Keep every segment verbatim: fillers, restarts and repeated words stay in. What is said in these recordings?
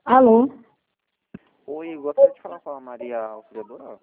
Alô? Oi, gostaria de falar com a Maria Auxiliadora.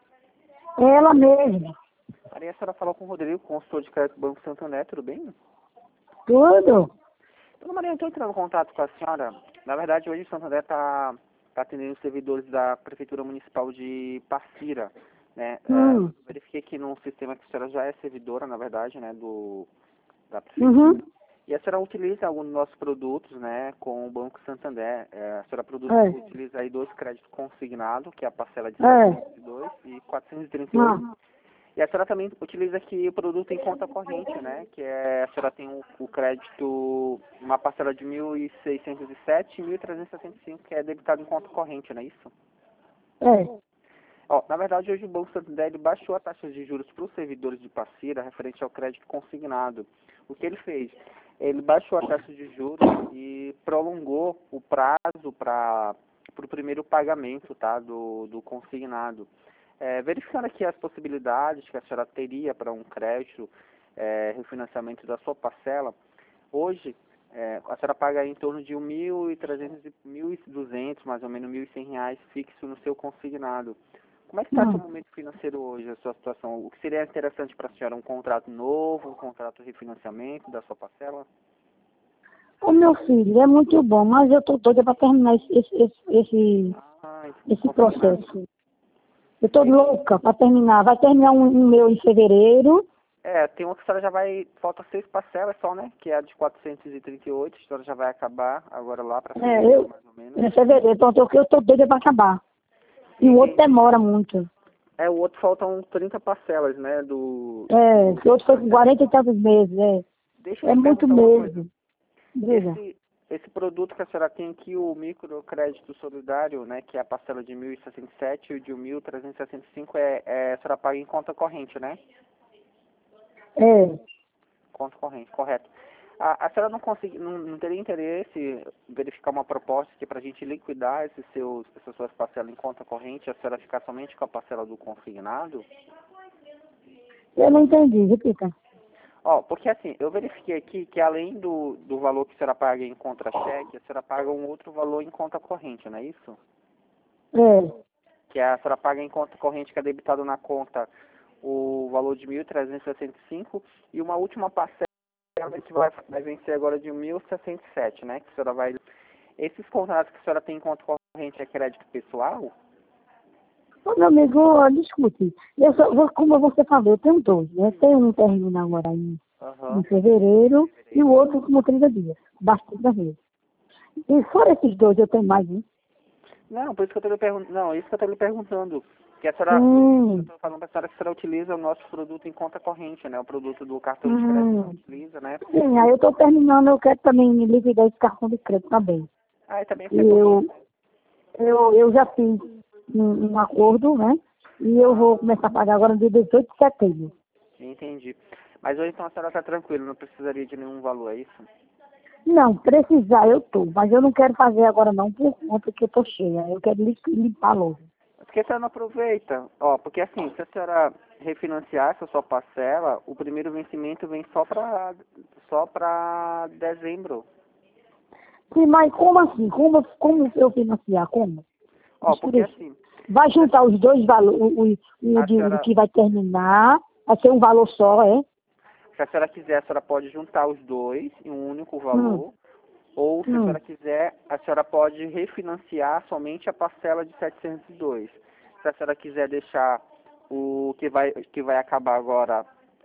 Ela mesma. Maria, a senhora falou com o Rodrigo, consultor de crédito do Banco Santander, tudo bem? Tudo? Dona Maria, eu estou entrando em contato com a senhora. Na verdade, hoje o Santander está tá atendendo os servidores da Prefeitura Municipal de Passira, né? É, Hum. verifiquei aqui no sistema que a senhora já é servidora, na verdade, né, do, da Prefeitura. Uhum. E a senhora utiliza algum dos nossos produtos, né, com o Banco Santander. É, a senhora produz, É. utiliza aí dois créditos consignados, que é a parcela de É. setecentos e dois e quatrocentos e trinta e oito. Ah. E a senhora também utiliza aqui o produto em conta corrente, né? Que é, a senhora tem o, o crédito, uma parcela de mil seiscentos e sete e mil trezentos e sessenta e cinco, que é debitado em conta corrente, não é isso? É. Ó, na verdade, hoje o Banco Santander ele baixou a taxa de juros para os servidores de Passira referente ao crédito consignado. O que ele fez? Ele baixou a taxa de juros e prolongou o prazo para o primeiro pagamento, tá, do, do consignado. É, verificando aqui as possibilidades que a senhora teria para um crédito, é, refinanciamento da sua parcela, hoje é, a senhora paga em torno de mil e trezentos, mil e duzentos, mais ou menos mil e cem reais fixo no seu consignado. Como é que está o seu Hum. momento financeiro hoje, a sua situação? O que seria interessante para a senhora? Um contrato novo, um contrato de refinanciamento da sua parcela? Ô, meu filho, é muito bom, mas eu tô doida para terminar esse, esse, esse, esse, Ah, esse consignado. processo. Eu tô louca para terminar. Vai terminar um, um meu em fevereiro. É, tem uma que a senhora já vai, falta seis parcelas só, né? Que é a de quatrocentos e trinta e oito, a senhora já vai acabar agora lá para É, fevereiro, eu. mais ou menos. Em fevereiro, então eu tô, eu tô doida para acabar. E o outro Entendi. demora muito. É, o outro faltam trinta parcelas, né? Do, É, do, o outro foi com projeto. quarenta e tantos meses, é. Deixa eu É lhe muito perguntar uma coisa. mesmo. Diga. Esse, esse produto que a senhora tem aqui, o microcrédito solidário, né? Que é a parcela de mil e sessenta e sete e o de mil trezentos e sessenta e cinco é, é, a senhora paga em conta corrente, né? É. Conta corrente, correto. A, a senhora não, consegui, não, não teria interesse em verificar uma proposta que para a gente liquidar esses seus, essas suas parcelas em conta corrente, a senhora ficar somente com a parcela do consignado? Eu não entendi, repita. Ó, porque assim, eu verifiquei aqui que além do, do valor que a senhora paga em contra-cheque, a senhora paga um outro valor em conta corrente, não é isso? É. Que a senhora paga em conta corrente que é debitado na conta o valor de mil trezentos e sessenta e cinco e uma última parcela que vai, vai vencer agora de mil e sessenta e sete, né? Que a senhora vai. Esses contratos que a senhora tem em conta corrente é crédito pessoal? Ô, meu amigo, ó, discute. Eu só, vou- como você falou, eu tenho dois, né? Tem um termina agora em, em Aham. fevereiro e o outro como trinta dias. Bastante da vez. E fora esses dois, eu tenho mais um. Não, por isso que eu estou lhe perguntando. Não, isso que eu estou lhe perguntando. Que a senhora, eu Hum, estou falando para a senhora que a senhora utiliza o nosso produto em conta corrente, né? O produto do cartão de crédito que a senhora hum. utiliza, né? Sim, aí eu estou terminando, eu quero também me liquidar esse cartão de crédito também. Ah, e também E você possui. eu, eu, eu já fiz um, um acordo, né? E eu vou começar a pagar agora no dia dezoito de setembro. Entendi. Mas hoje então a senhora está tranquila, não precisaria de nenhum valor, é isso? Não, precisar eu tô, mas eu não quero fazer agora não por conta que eu tô cheia. Eu quero lim- limpar logo. Por que a senhora não aproveita? Ó, porque assim, se a senhora refinanciar essa sua parcela, o primeiro vencimento vem só para só para dezembro. Sim, mas como assim? Como, como eu financiar? Como? Ó, porque Explique. assim, Vai juntar os dois valores, o, o, o a de, do senhora, que vai terminar, vai ser um valor só, é? se a senhora quiser, a senhora pode juntar os dois em um único Hum, valor, ou se a hum, senhora quiser, a senhora pode refinanciar somente a parcela de setecentos e dois. Se a senhora quiser deixar o que vai que vai acabar agora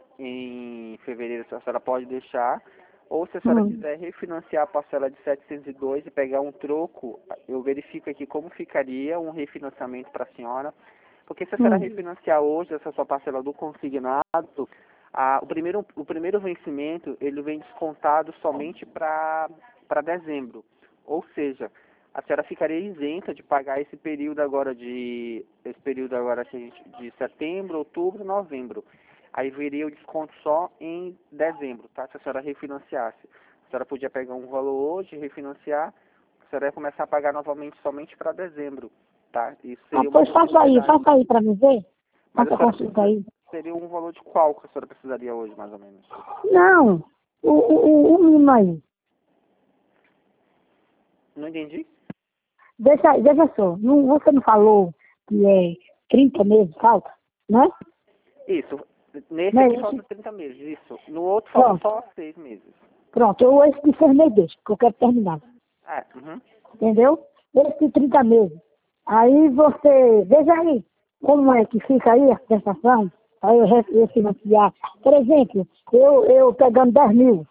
em fevereiro, a senhora pode deixar. Ou se a senhora hum, quiser refinanciar a parcela de setecentos e dois e pegar um troco, eu verifico aqui como ficaria um refinanciamento para a senhora. Porque se a senhora hum, refinanciar hoje essa sua parcela do consignado, a, o, primeiro, o primeiro vencimento ele vem descontado somente para para dezembro. Ou seja, a senhora ficaria isenta de pagar esse período agora de esse período agora que a gente, de setembro, outubro, novembro. Aí viria o desconto só em dezembro, tá? Se a senhora refinanciasse. A senhora podia pegar um valor hoje, refinanciar, a senhora ia começar a pagar novamente somente para dezembro, tá? Isso Ah, seria uma pois faça aí, possibilidade. faça aí para me ver. Mas a Faça a senhora consulta precisa, aí. seria um valor de qual que a senhora precisaria hoje, mais ou menos? Não, o, o, o, o mínimo aí. Não entendi? deixa, deixa só, não, você não falou que é trinta meses falta, né? Isso. Nesse Não é aqui isso? falta trinta meses, isso. No outro falta Pronto, só seis meses. pronto, eu esse de seis meses deixo, que eu quero terminar, É, uhum. entendeu? Esse de trinta meses. Aí você, veja aí, como é que fica aí a prestação, aí eu re- eu financiar. Por exemplo, eu, eu pegando dez mil,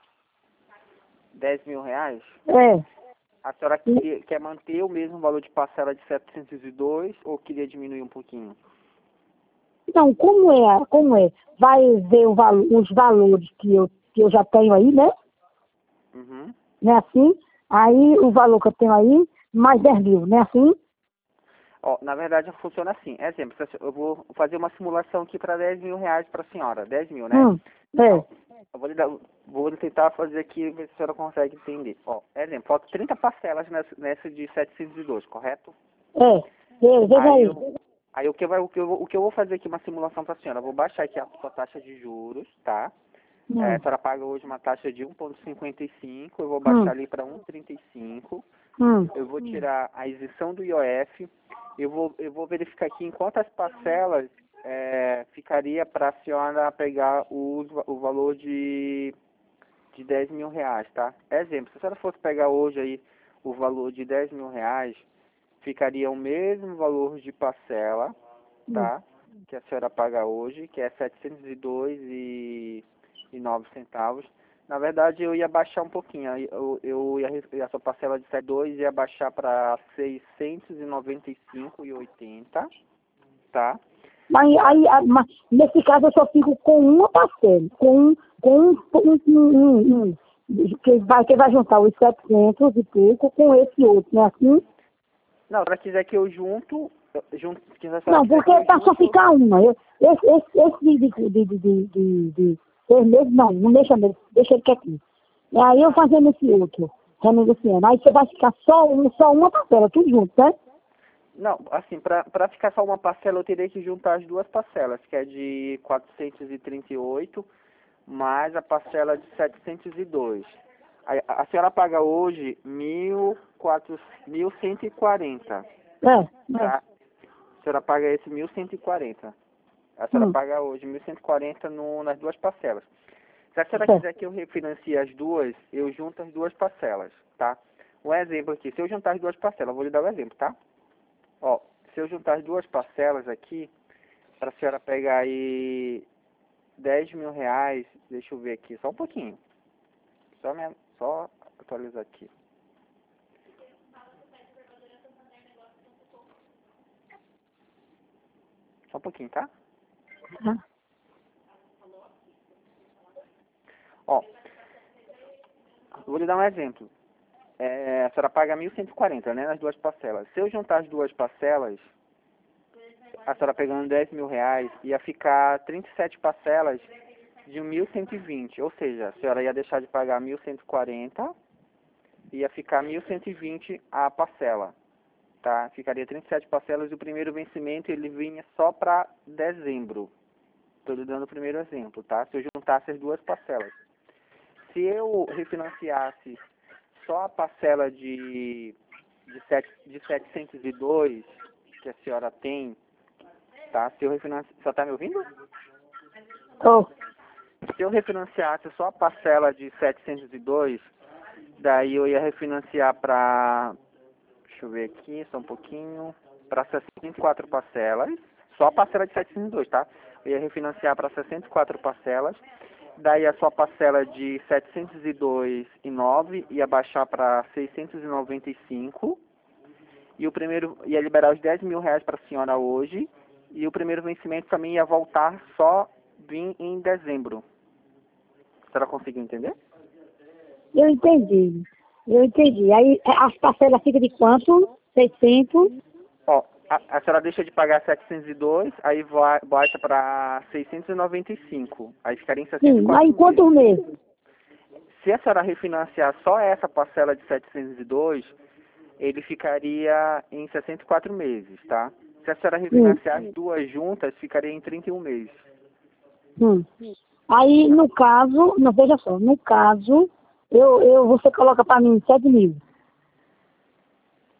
dez mil reais. é, A senhora e- queria, quer manter o mesmo valor de parcela de setecentos e dois ou queria diminuir um pouquinho? não, como é, como é? Vai ver o valo, os valores que eu, que eu já tenho aí, né? Uhum. Não é assim? Aí o valor que eu tenho aí, mais dez mil, não é assim? Ó, na verdade funciona assim. Exemplo, se a se- eu vou fazer uma simulação aqui para dez mil reais para a senhora. dez mil, né? Hum, é, Ó, eu vou, lhe dar, vou tentar fazer aqui, ver se a senhora consegue entender. Ó, exemplo, falta trinta parcelas nessa, nessa de setecentos e dois, correto? é, é, veja Aí, aí. eu, aí o, que vai, o, que eu, vou- o que eu vou fazer aqui, uma simulação para a senhora. Eu vou baixar aqui a sua taxa de juros, tá? É, Hum, a senhora paga hoje uma taxa de um vírgula cinquenta e cinco, eu vou hum, baixar ali para um vírgula trinta e cinco. hum, Eu vou tirar a isenção do I O F, eu vou, eu vou verificar aqui em quantas parcelas é, ficaria para a senhora pegar o, o valor de, de dez mil reais, tá? Exemplo, se a senhora fosse pegar hoje aí o valor de dez mil reais, ficaria o mesmo valor de parcela, hum. tá? Que a senhora paga hoje, que é setecentos e dois e nove centavos. Na verdade, eu ia baixar um pouquinho. aí Eu, eu ia, re- a sua parcela de setenta e dois ia baixar para seiscentos e noventa e cinco e oitenta, tá? Mas Da- aí, ah, mas nesse caso eu só fico com uma parcela, com um, com um, um, um, um, um, que vai, que vai juntar os setecentos e pouco com esse outro, não é assim? Não, se ela quiser que eu junto, eu- junto se a senhora Não, quiser porque que eu tá só junto, ficar uma. Eu, esse, esse, esse de, de, de, de, de, de, de seis meses, não, não deixa mesmo, deixa ele quietinho. E aí eu fazendo esse outro, renegociando. Aí você vai ficar só, um, só uma parcela, tudo junto, né? não, assim, para ficar só uma parcela, eu teria que juntar as duas parcelas, que é de quatrocentos e trinta e oito mais a parcela de setecentos e dois. A, a senhora paga hoje mil e quatrocentos, mil cento e quarenta, É, é. tá? A senhora paga esse mil cento e quarenta. A senhora Hum, paga hoje mil cento e quarenta no, nas duas parcelas. Se a senhora certo. quiser que eu refinancie as duas, eu junto as duas parcelas, tá? Um exemplo aqui, se eu juntar as duas parcelas, eu vou lhe dar um exemplo, tá? Ó, se eu juntar as duas parcelas aqui, para a senhora pegar aí dez mil reais, deixa eu ver aqui, só um pouquinho. Só, me, só atualizar aqui. Só um pouquinho, tá? Tá. Ó, vou lhe dar um exemplo. É, a senhora paga mil cento e quarenta, né, nas duas parcelas. Se eu juntar as duas parcelas, a senhora pegando dez mil reais, ia ficar trinta e sete parcelas de mil cento e vinte. Ou seja, a senhora ia deixar de pagar mil cento e quarenta, ia ficar mil cento e vinte a parcela, tá? Ficaria trinta e sete parcelas e o primeiro vencimento ele vinha só para dezembro. Estou lhe dando o primeiro exemplo, tá? Se eu juntasse as duas parcelas. Se eu refinanciasse só a parcela de, de, sete, de setecentos e dois que a senhora tem, tá? Se eu refinanciasse... Só está me ouvindo? Tô. Se eu refinanciasse só a parcela de setecentos e dois, daí eu ia refinanciar para... Deixa eu ver aqui, só um pouquinho. Para sessenta e quatro parcelas. Só a parcela de setecentos e dois, tá? Eu ia refinanciar para sessenta e quatro parcelas. Daí a sua parcela de setecentos e dois e nove ia baixar para seiscentos e noventa e cinco. E o primeiro ia liberar os dez mil reais para a senhora hoje. E o primeiro vencimento também ia voltar só vir em dezembro. A senhora conseguiu entender? Eu entendi. Eu entendi. Aí é, as parcelas ficam de quanto? seiscentos? Ó, a, a senhora deixa de pagar setecentos e dois, aí vai, baixa para seiscentos e noventa e cinco. Aí ficaria em sessenta e Sim. Aí quatro em meses. quantos meses? Se a senhora refinanciar só essa parcela de setecentos e dois, ele ficaria em sessenta e quatro meses, tá? Se a senhora Hum, refinanciar as duas juntas, ficaria em trinta e um meses. hum. Aí, no caso, não, veja só, no caso, eu, eu, você coloca para mim sete mil.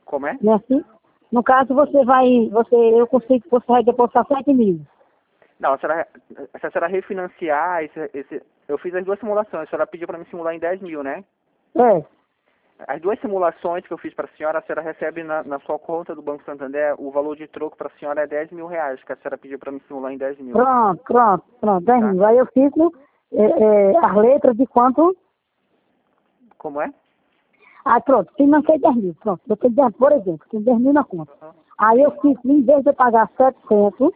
Como é? Não é assim? No caso, você vai, você, eu consigo, você vai depositar sete mil. Não, a senhora, se a senhora refinanciar, esse, esse, eu fiz as duas simulações, a senhora pediu para me simular em dez mil, né? É. As duas simulações que eu fiz para a senhora, a senhora recebe na, na sua conta do Banco Santander, o valor de troco para a senhora é dez mil reais, que a senhora pediu para me simular em dez mil. Pronto, pronto, pronto, dez Tá? mil. Aí eu fico é, é, as letras de quanto? Como é? Ah, pronto, financei dez mil, pronto. Eu tenho dez, por exemplo, tenho dez mil na conta. Uhum. Aí eu fico, em vez de eu pagar setecentos,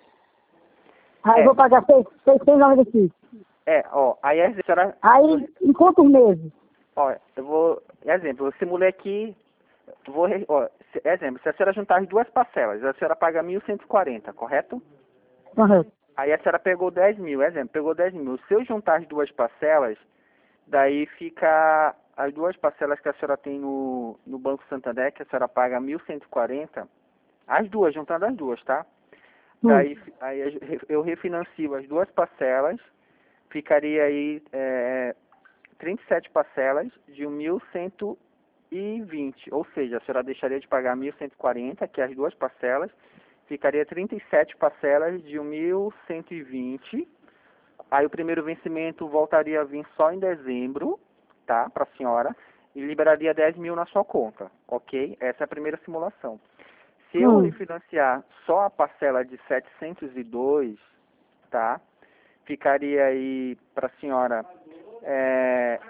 aí É. eu vou pagar seiscentos e noventa e cinco. É, ó, aí a senhora... Aí, em quantos meses? Ó, eu vou... Exemplo, eu simulei aqui... Vou, re- ó, se- exemplo, se a senhora juntar as duas parcelas, a senhora paga mil cento e quarenta, correto? Correto. Aí a senhora pegou dez mil, exemplo, pegou dez mil. Se eu juntar as duas parcelas, daí fica as duas parcelas que a senhora tem no, no Banco Santander, que a senhora paga mil cento e quarenta, as duas, juntando as duas, tá? Hum. Daí fi- aí a ge- eu refinancio as duas parcelas, ficaria aí é, trinta e sete parcelas de mil cento e vinte, ou seja, a senhora deixaria de pagar mil cento e quarenta, que é as duas parcelas, ficaria trinta e sete parcelas de mil cento e vinte. Aí o primeiro vencimento voltaria a vir só em dezembro, tá, para a senhora, e liberaria dez mil na sua conta, ok? Essa é a primeira simulação. Se eu Hum. refinanciar só a parcela de setecentos e dois, tá, ficaria aí para a senhora, é,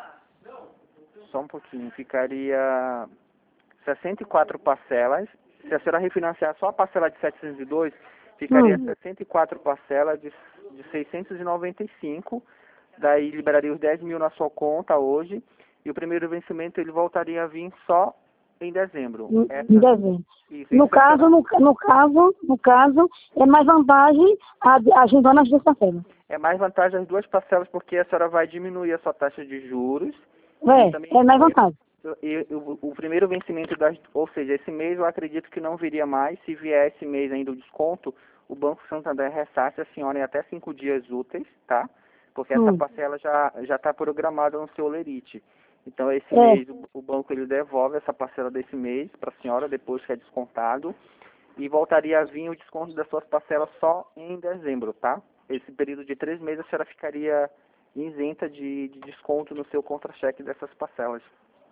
só um pouquinho, ficaria sessenta e quatro parcelas. Se a senhora refinanciar só a parcela de setecentos e dois, ficaria Hum. sessenta e quatro parcelas de, de seiscentos e noventa e cinco. Daí liberaria os dez mil na sua conta hoje. E o primeiro vencimento ele voltaria a vir só em dezembro. Em Essa, em dezembro. isso, No isso a caso, senhora- no, no caso, no caso, é mais vantagem a, a juntando as duas parcelas. é mais vantagem as duas parcelas porque a senhora vai diminuir a sua taxa de juros. E também É, é mais vantagem. E o, o primeiro vencimento, das, ou seja, esse mês eu acredito que não viria mais. Se vier esse mês ainda o desconto, o Banco Santander ressarce a senhora em até cinco dias úteis, tá? Porque essa Hum. parcela já já está programada no seu lerite. Então esse É. mês o, o banco ele devolve essa parcela desse mês para a senhora depois que é descontado e voltaria a vir o desconto das suas parcelas só em dezembro, tá? Esse período de três meses a senhora ficaria isenta de, de desconto no seu contra-cheque dessas parcelas.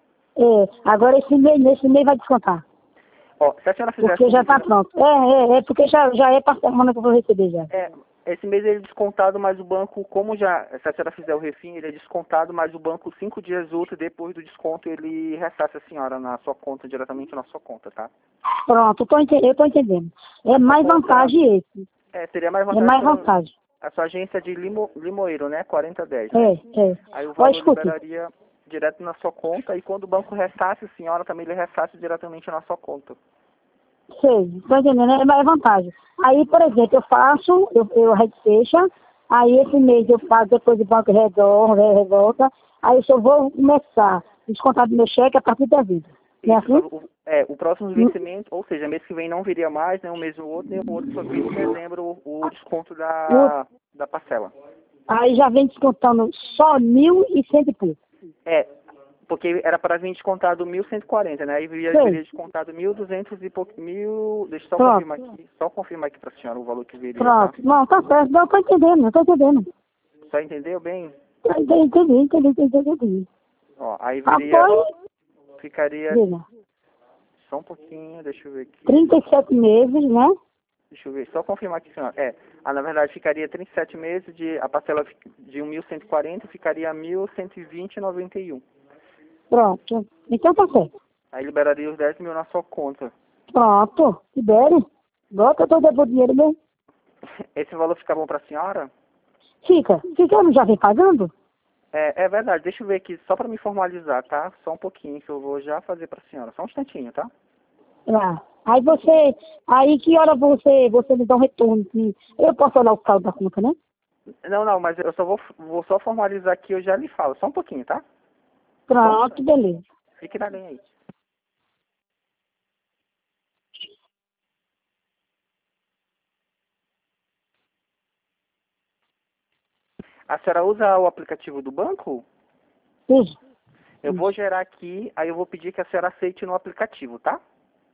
É, agora esse mês, nesse mês vai descontar. Ó, se a senhora fizer Porque já está refina- pronto. É, é, é, porque já, já é para semana que eu vou receber já. é, esse mês ele é descontado, mas o banco, como já, se a senhora fizer o refim, ele é descontado, mas o banco, cinco dias úteis depois do desconto, ele ressarce a senhora na sua conta, diretamente na sua conta, tá? Pronto, eu tô, ente- eu tô entendendo. É A sua mais conta, vantagem esse. é, seria mais É vantagem mais para vantagem. a sua agência de Limo, Limoeiro, né? quarenta dez, É, né? é. Aí o Ó, valor escute. liberaria direto na sua conta, e quando o banco ressarce a senhora, também ele ressarce diretamente na sua conta. Sei, tô entendendo, é mais vantagem. Aí, por exemplo, eu faço, eu, eu fecha, aí esse mês eu faço, depois o banco redor, revolta, aí eu só vou começar a descontar do meu cheque a partir da vida. Não é Isso, assim? só o, é, o próximo Hum. vencimento, ou seja, mês que vem não viria mais, nem um mês ou outro, nem o outro, só viria em dezembro o, o desconto O- da, da parcela. Aí já vem descontando só mil e cento e pouco. É, porque era para vir descontado mil cento e quarenta, né? Aí viria, Sei. viria descontado mil e duzentos e pouco, mil, deixa eu só Pronto. confirmar aqui, só confirmar aqui para a senhora o valor que viria, tá? Pronto. Não, tá certo. Não, eu tô entendendo, eu tô entendendo. Só entendeu bem? Entendi, entendi, entendi, entendi, entendi. Ó, aí viria, Após, ficaria, veja, só um pouquinho, deixa eu ver aqui. trinta e sete meses, né? Deixa eu ver, só confirmar aqui, senhora. É, ah, na verdade ficaria trinta e sete meses, de, a parcela fi- de mil cento e quarenta ficaria mil cento e vinte e noventa e um. Pronto. Então tá certo. Aí liberaria os dez mil na sua conta. Pronto. Libere. Bota todo o dinheiro mesmo. Esse valor fica bom para a senhora? Fica. Fica, eu não já vem pagando? É, é verdade, deixa eu ver aqui, só para me formalizar, tá? Só um pouquinho que eu vou já fazer para a senhora. Só um instantinho, tá? Lá. Aí você, aí que hora você, você me dá um retorno? Que eu posso olhar o saldo da conta, né? Não, não, mas eu só vou, vou só formalizar aqui, eu já lhe falo. Só um pouquinho, tá? Pronto, beleza. Fique na linha aí. A senhora usa o aplicativo do banco? Isso. Eu vou gerar aqui, aí eu vou pedir que a senhora aceite no aplicativo, tá?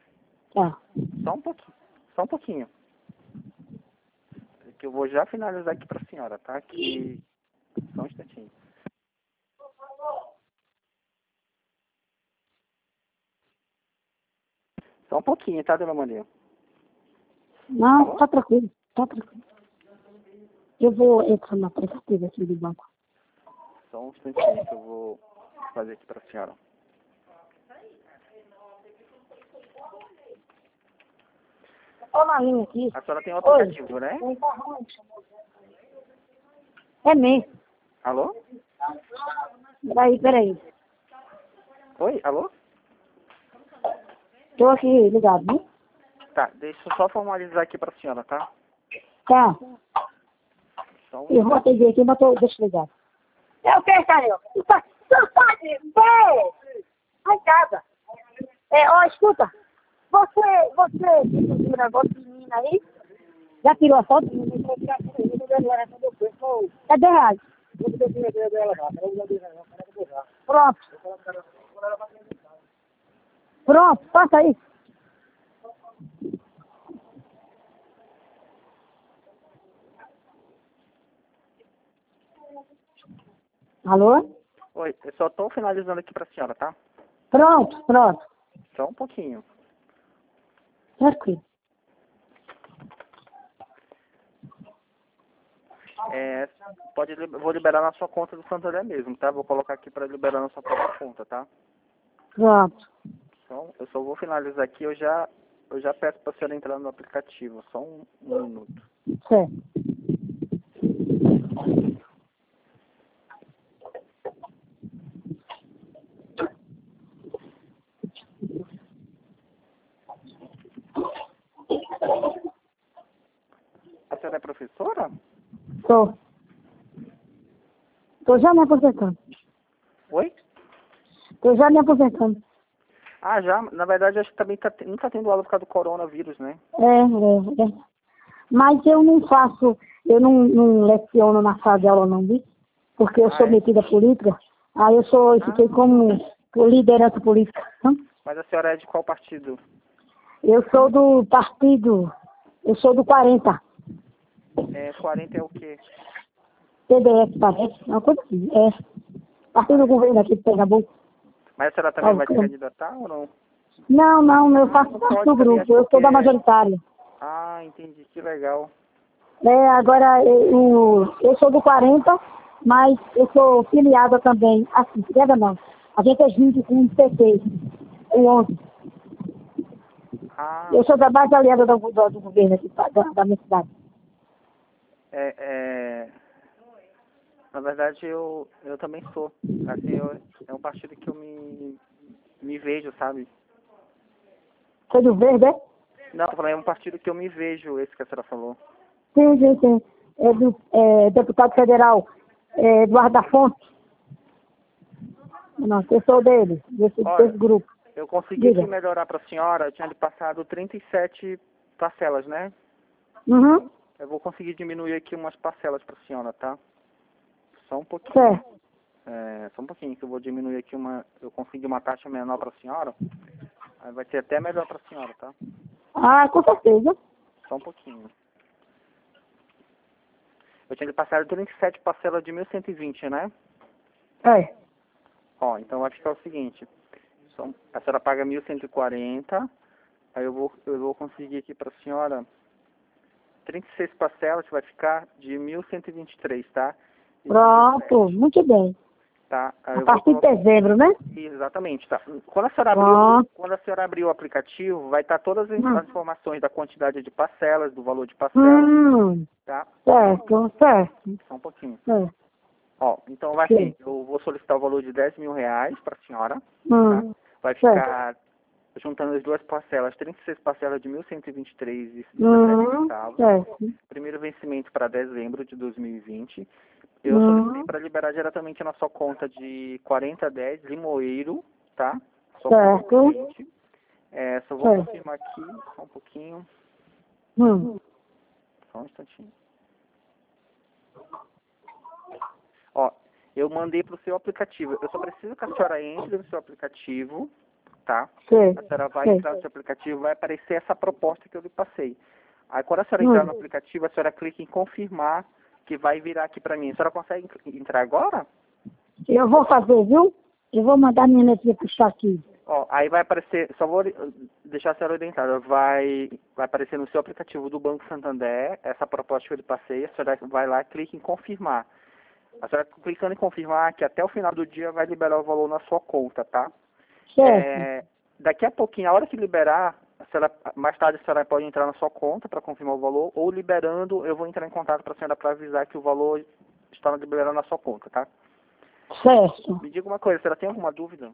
Tá. Só um pouquinho. Só um pouquinho. Que eu vou já finalizar aqui para a senhora, tá? Que... Só um instantinho. Só um pouquinho, tá, dona Maria? Não, tá tranquilo, tá tranquilo. Eu vou entrar na aplicativo aqui do banco. Só um instantinho que eu vou fazer aqui para a senhora. Olha na linha aqui. A senhora tem o aplicativo, né? É mesmo. Alô? Peraí, peraí. Oi, alô? Tô aqui ligado, né? Tá, deixa eu só formalizar aqui para a senhora, tá? Tá. Só um... Eu vou atender aqui, mas tô, deixa eu ligar. É o que, Carioca? Tu tá, tu pode ver a casa. É, ó, escuta. Você, você, esse negócio de menina aí, já tirou a foto? É dez reais. Pronto. Pronto, passa aí. Alô? Oi, eu só tô finalizando aqui para a senhora, tá? Pronto, pronto. Só um pouquinho. Tranquilo. É, pode, li- vou liberar na sua conta do Santander mesmo, tá? Vou colocar aqui para liberar na sua própria conta, tá? Pronto. Então, eu só vou finalizar aqui, eu já, eu já peço para a senhora entrar no aplicativo, só um, um minuto. Certo. A senhora é professora? Tô. Tô já me aposentando. Oi? Tô já me aposentando. Ah, já, na verdade, acho que também tá, te- não está tendo aula por causa do coronavírus, né? É, é, é. Mas eu não faço, eu não, não leciono na sala de aula não, viu? Porque eu Ah, sou é? metida política. Aí eu sou, eu fiquei como liderança política. Hã? Mas a senhora é de qual partido? Eu sou do partido, eu sou do quarenta. É, quarenta é o quê? P D S parece, uma coisa assim. É. Partido do governo aqui de Pernambuco. Mas a senhora também Paulo vai se Câmara. candidatar ou não? Não, não, eu faço Não parte pode do também, grupo, acho eu que sou da é... majoritária. Ah, entendi, que legal. É, agora eu, eu sou do quarenta, mas eu sou filiada também, assim, filiada não. A gente é junto com o P T, o onze. Ah, Eu sou da base aliada do, do, do governo aqui, da, da minha cidade. é... é... Na verdade, eu, eu também sou. Assim, eu, é um partido que eu me, me vejo, sabe? Sou do verde, é? Não, tô falando, é um partido que eu me vejo, esse que a senhora falou. Sim, sim, sim. É do é, deputado federal é, Eduardo da Fonte. Não, eu sou dele, desse, Olha, desse grupo. eu consegui aqui Diga. melhorar para a senhora, eu tinha lhe passado trinta e sete parcelas, né? Uhum, Eu vou conseguir diminuir aqui umas parcelas para a senhora, tá? Só um pouquinho. certo. É, só um pouquinho, que eu vou diminuir aqui uma... Eu consegui uma taxa menor para a senhora. Aí vai ser até melhor para a senhora, tá? Ah, com certeza. Só um pouquinho. Eu tinha lhe passado trinta e sete parcelas de mil cento e vinte, né? É. Ó, então vai ficar o seguinte. São, a senhora paga mil cento e quarenta. Aí eu vou, eu vou conseguir aqui para a senhora trinta e seis parcelas, que vai ficar de mil cento e vinte e três, tá? E Pronto, muito bem. tá? Aí A eu vou partir de colocar... dezembro, né? Exatamente, tá? Quando a senhora abrir, o- Pronto. quando a senhora abrir o aplicativo, vai estar todas as Hum. as informações da quantidade de parcelas, do valor de parcela, Hum, tá? certo, certo. Só um pouquinho. É. Ó, então vai Sim. assim, eu vou solicitar o valor de dez mil reais para a senhora, tá? Hum, Vai certo. ficar, juntando as duas parcelas, trinta e seis parcelas de mil cento e vinte e três e dezessete Hum, centavos. certo. Primeiro vencimento para dezembro de dois mil e vinte. Eu solicitei Hum, para liberar diretamente na sua conta de quarenta dez Limoeiro, tá? Sua certo. conta corrente. É, só vou Certo. confirmar aqui, só um pouquinho, Hum, só um instantinho. Ó, eu mandei para o seu aplicativo. Eu só preciso que a senhora entre no seu aplicativo, tá? Sei, A senhora vai sei. entrar no seu aplicativo, vai aparecer essa proposta que eu lhe passei. Aí quando a senhora entrar Hum. no aplicativo, a senhora clica em confirmar, que vai virar aqui para mim. A senhora consegue entrar agora? Eu vou fazer, viu? Eu vou mandar minha netinha puxar aqui. Ó, aí vai aparecer, só vou deixar a senhora orientada, vai, vai aparecer no seu aplicativo do Banco Santander, essa proposta que eu lhe passei, a senhora vai lá e clica em confirmar. A senhora clicando em confirmar que até o final do dia vai liberar o valor na sua conta, tá? Certo. É, daqui a pouquinho, a hora que liberar, a senhora, mais tarde a senhora pode entrar na sua conta para confirmar o valor, ou liberando, eu vou entrar em contato para a senhora para avisar que o valor está liberando na sua conta, tá? Certo. Me diga uma coisa, a senhora tem alguma dúvida?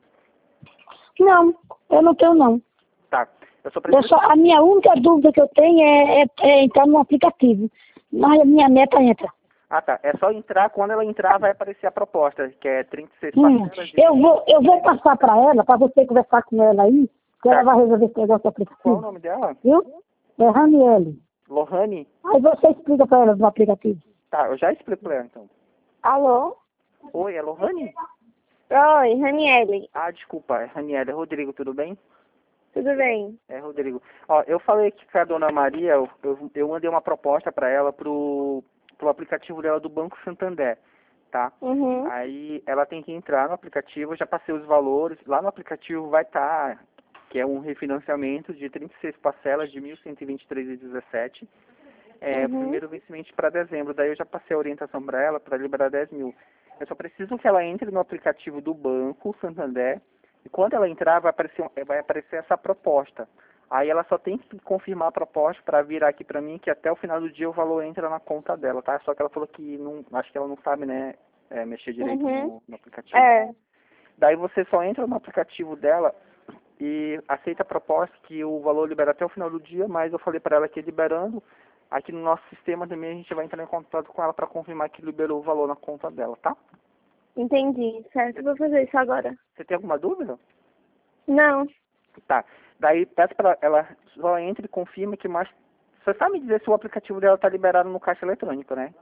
Não, eu não tenho não. Tá. Eu só Eu preciso... só, a minha única dúvida que eu tenho é, é, é entrar no aplicativo. Mas a minha neta entra. Ah, tá. É só entrar, quando ela entrar vai aparecer a proposta, que é trinta e seis Hum, parcelas de... eu vou, eu vou passar para ela, para você conversar com ela aí, que Tá. ela vai resolver esse negócio do Qual o aplicativo. nome dela? Viu? É Raniele. Lohane? Aí você explica para ela no aplicativo. Tá, eu já explico pra ela então. Alô? Oi, é Lohane? Oi, Raniele. Ah, desculpa, é Raniela. É Rodrigo, tudo bem? Tudo bem? É, Rodrigo. Ó, eu falei que com a dona Maria, eu, eu, eu mandei uma proposta para ela pro, pro aplicativo dela do Banco Santander, tá? Uhum. Aí ela tem que entrar no aplicativo, eu já passei os valores, lá no aplicativo vai estar, que é um refinanciamento de trinta e seis parcelas de mil cento e vinte e três reais e dezessete centavos. É, Uhum. primeiro vencimento para dezembro, daí eu já passei a orientação para ela para liberar dez mil. Eu só preciso que ela entre no aplicativo do Banco Santander, e quando ela entrar vai aparecer, vai aparecer essa proposta. Aí ela só tem que confirmar a proposta para virar aqui para mim, que até o final do dia o valor entra na conta dela, tá? Só que ela falou que não, acho que ela não sabe, né, é, mexer direito Uhum. no, no aplicativo. É. Daí você só entra no aplicativo dela e aceita a proposta que o valor libera até o final do dia, mas eu falei para ela que liberando, aqui no nosso sistema também a gente vai entrar em contato com ela para confirmar que liberou o valor na conta dela, tá? Entendi. Certo, vou fazer isso agora. Você tem alguma dúvida? Não. Tá. Daí peço para ela só entre e confirme que mais... Você sabe me dizer se o aplicativo dela está liberado no caixa eletrônico, né?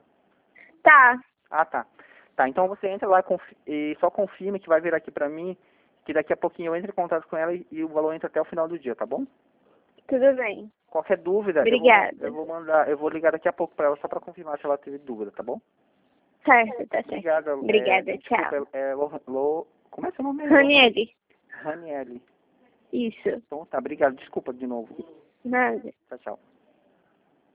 Tá. Ah, tá. Tá, então você entra lá confi- e só confirme que vai vir aqui para mim, que daqui a pouquinho eu entro em contato com ela e, e o valor entra até o final do dia, tá bom? Tudo bem. Qualquer dúvida, eu vou, Obrigada. eu vou mandar, eu vou ligar daqui a pouco para ela só para confirmar se ela teve dúvida, tá bom? Certo, tá certo. Obrigada. Obrigada, é, tchau. Desculpa, é, é, Lo, Lo, como é seu nome? Raniele. Raniele. Isso. Então tá, obrigado. Desculpa de novo. Nada. Tchau, tchau.